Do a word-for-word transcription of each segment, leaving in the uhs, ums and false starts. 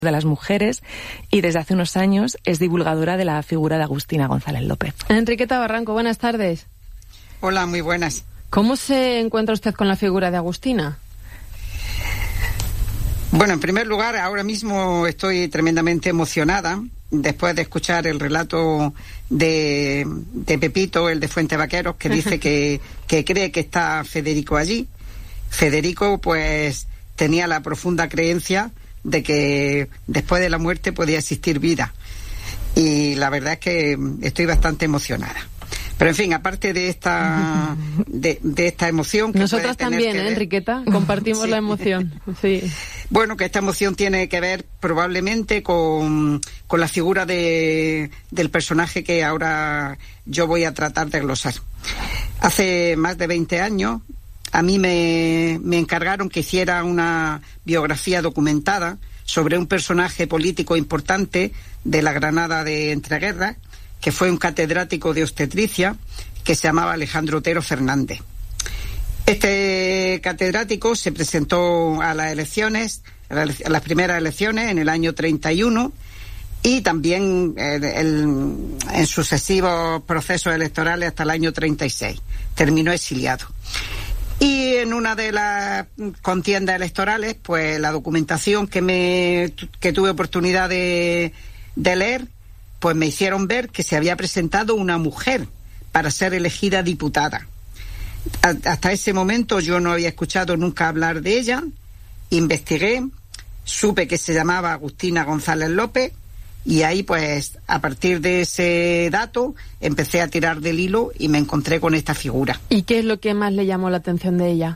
de las mujeres y desde hace unos años es divulgadora de la figura de Agustina González López. Enriqueta Barranco, buenas tardes. Hola, muy buenas. ¿Cómo se encuentra usted con la figura de Agustina? Bueno, en primer lugar, ahora mismo estoy tremendamente emocionada después de escuchar el relato de, de Pepito, el de Fuente Vaqueros, que dice que, que cree que está Federico allí. Federico, pues, tenía la profunda creencia de que después de la muerte podía existir vida. Y la verdad es que estoy bastante emocionada. Pero en fin, aparte de esta de, de esta emoción... Que nosotras también, ¿eh, Enriqueta? Compartimos sí. la emoción. Sí. Bueno, que esta emoción tiene que ver probablemente con, con la figura de, del personaje que ahora yo voy a tratar de glosar. Hace más de veinte años, a mí me, me encargaron que hiciera una biografía documentada sobre un personaje político importante de la Granada de entreguerras, que fue un catedrático de obstetricia que se llamaba Alejandro Otero Fernández. Este catedrático se presentó a las elecciones, a las primeras elecciones en el año treinta y uno y también el, el, en sucesivos procesos electorales hasta el año treinta y seis. Terminó exiliado. Y en una de las contiendas electorales, pues la documentación que me que tuve oportunidad de, de leer, pues me hicieron ver que se había presentado una mujer para ser elegida diputada. Hasta ese momento yo no había escuchado nunca hablar de ella. Investigué, supe que se llamaba Agustina González López y ahí, pues, a partir de ese dato empecé a tirar del hilo y me encontré con esta figura. ¿Y qué es lo que más le llamó la atención de ella?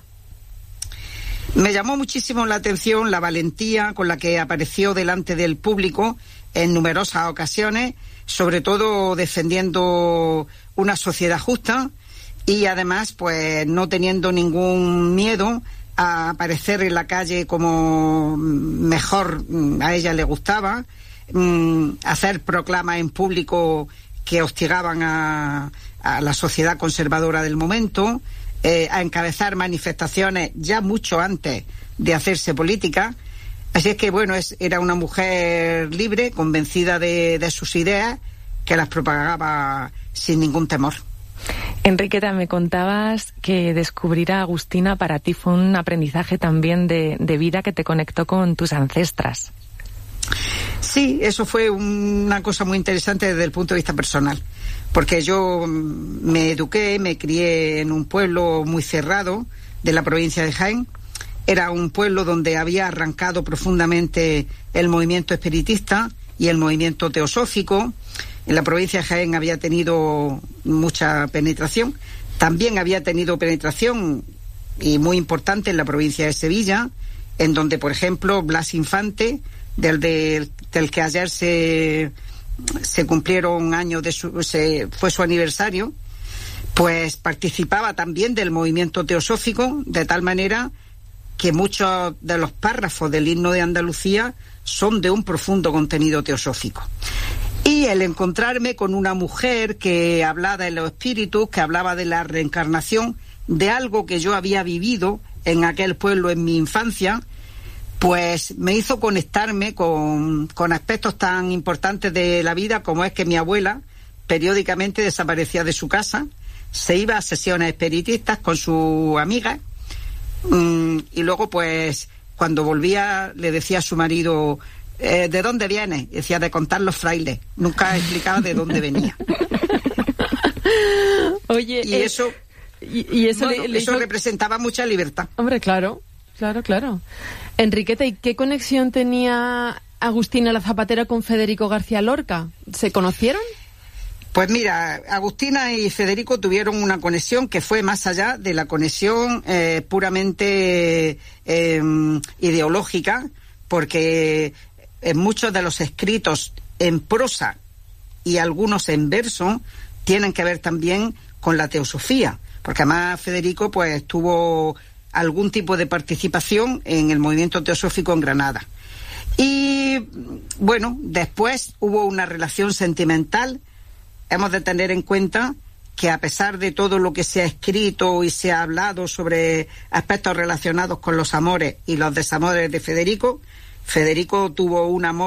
Me llamó muchísimo la atención la valentía con la que apareció delante del público en numerosas ocasiones, sobre todo defendiendo una sociedad justa y además, pues, no teniendo ningún miedo a aparecer en la calle como mejor a ella le gustaba, hacer proclamas en público que hostigaban a, a la sociedad conservadora del momento, eh, a encabezar manifestaciones ya mucho antes de hacerse política. Así es que, bueno, es, era una mujer libre, convencida de, de sus ideas, que las propagaba sin ningún temor. Enriqueta, me contabas que descubrir a Agustina para ti fue un aprendizaje también de, de vida que te conectó con tus ancestras. Sí, eso fue una cosa muy interesante desde el punto de vista personal, porque yo me eduqué, me crié en un pueblo muy cerrado de la provincia de Jaén. Era un pueblo donde había arrancado profundamente el movimiento espiritista y el movimiento teosófico. En la provincia de Jaén había tenido mucha penetración. También había tenido penetración, y muy importante, en la provincia de Sevilla, en donde, por ejemplo, Blas Infante, del, del, del que ayer se, se cumplieron años de su, se, fue su aniversario, pues participaba también del movimiento teosófico, de tal manera que muchos de los párrafos del himno de Andalucía son de un profundo contenido teosófico. Y el encontrarme con una mujer que hablaba de los espíritus, que hablaba de la reencarnación, de algo que yo había vivido en aquel pueblo en mi infancia, pues me hizo conectarme con, con aspectos tan importantes de la vida como es que mi abuela periódicamente desaparecía de su casa, se iba a sesiones espiritistas con su amiga, mmm, y luego, pues, cuando volvía le decía a su marido: Eh, ¿de dónde viene? Decía: de contar los frailes. Nunca explicaba de dónde venía. Oye, y eh, eso, y, y eso, bueno, le, le eso hizo... representaba mucha libertad. Hombre, claro, claro, claro. Enriqueta, ¿y qué conexión tenía Agustina la Zapatera con Federico García Lorca? ¿Se conocieron? Pues mira, Agustina y Federico tuvieron una conexión que fue más allá de la conexión eh, puramente eh, ideológica, porque en muchos de los escritos en prosa y algunos en verso tienen que ver también con la teosofía, porque además Federico, pues, tuvo algún tipo de participación en el movimiento teosófico en Granada. Y bueno, después hubo una relación sentimental. Hemos de tener en cuenta que, a pesar de todo lo que se ha escrito y se ha hablado sobre aspectos relacionados con los amores y los desamores de Federico, Federico tuvo un amor